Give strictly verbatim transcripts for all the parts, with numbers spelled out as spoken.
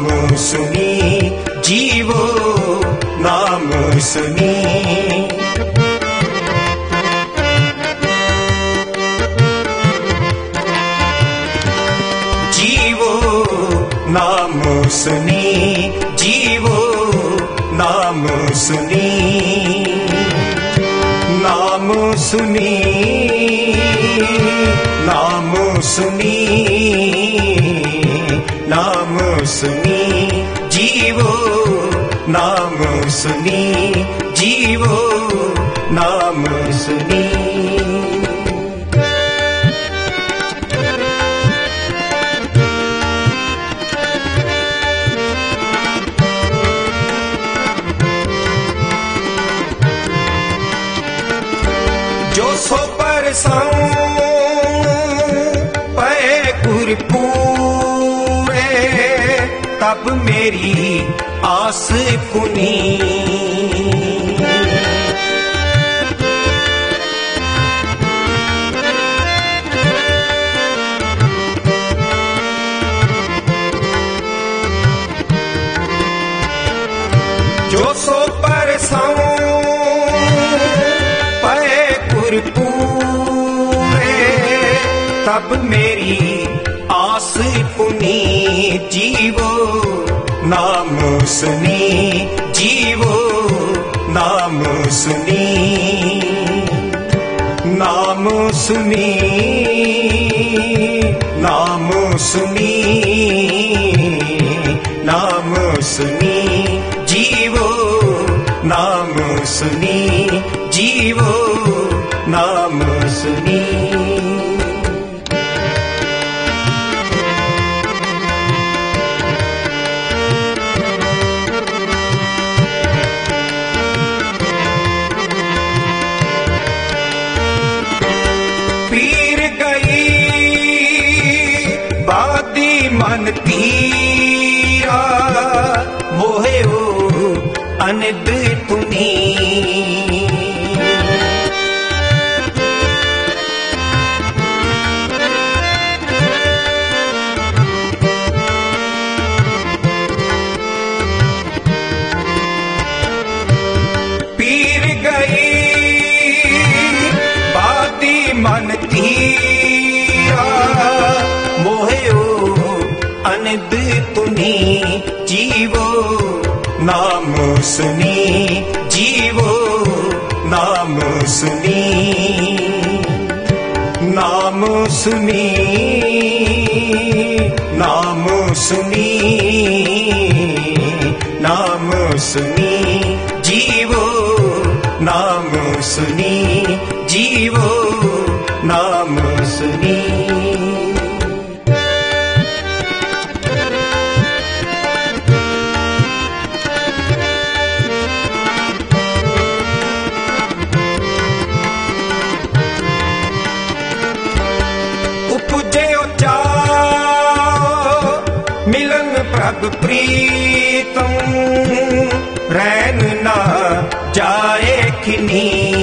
सुनी जीवो नाम सुनी। जीवो नाम सुनी जीवो नाम सुनी। नाम सुनी नाम सुनी नाम सुनी जीवो नाम सुनी जीवो नाम सुनी। जो सो परसाऊं पए गुर पूरे तब मेरी आस पुनी। जो सो परसाऊं पूरे तब मेरी आस पुनी। जीवो नाम सुनी जीवो नाम सुनी। नाम सुनी नाम सुनी नाम सुनी जीवो नाम सुनी जीवो नाम सुनी। पीर गई बादी मन तीरा मोहे ओ अनिद पुनी। मन तीरा मोहे ओ अनिद पुनी। जीवो नाम सुनी जीवो नाम सुनी। नाम सुनी नाम सुनी नाम सुनी जीवो नाम सुनी जीवो नाम सुनी। उपजे जाओ मिलन प्रभ प्रीतम रैन ना जाए किनी।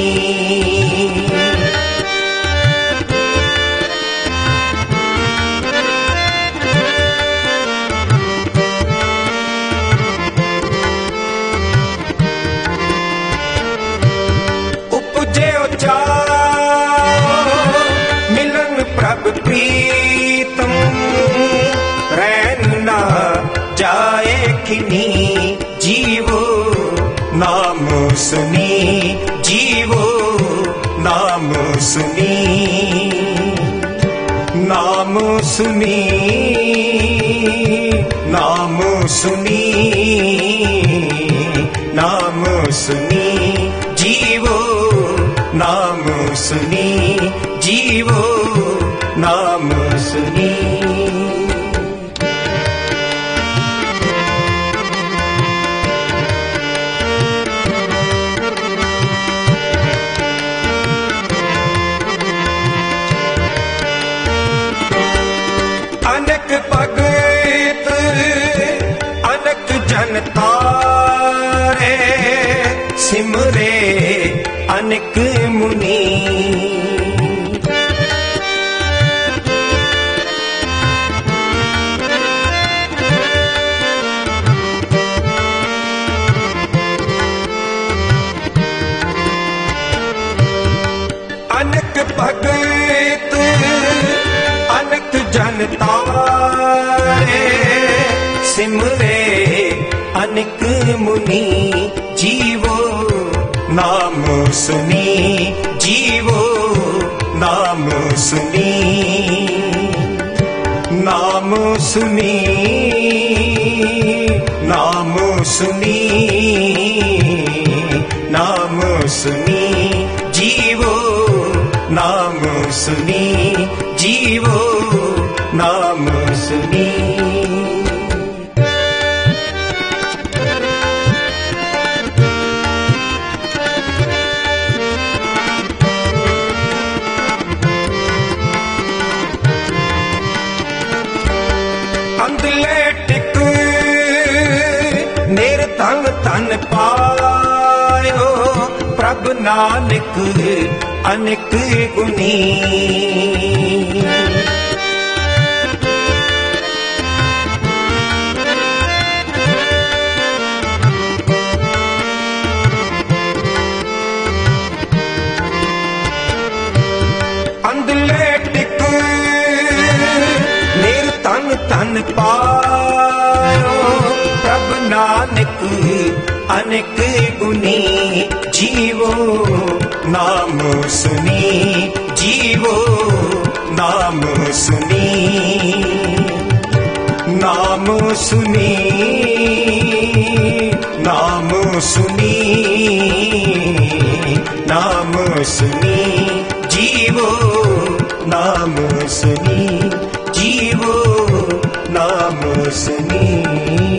प्रभ प्रीतम रैन ना जाए किनी। जीवो नाम सुनी जीवो नाम सुनी। नाम सुनी नाम सुनी नाम सुनी जीवो नाम सुनी जीवो नाम सुनी। अनेक भगत अनेक जनता रे सिमरे अनेक मुनि। तारे सिमरे अनेक मुनि जीवो नाम सुनी जीवो नाम सुनी नाम सुनी नाम सुनी नाम सुनी जीवो नाम सुनी जीवो नाम सुनी अंधले टिक नेर तन तन पायो प्रभ नानक अनेक गुनी अंधले टिक नेर तन तन पायो प्रभ नानक अनेक गुनी जीवो नाम सुनी जीवो नाम सुनी नाम सुनी नाम सुनी नाम सुनी जीवो नाम सुनी जीवो नाम सुनी।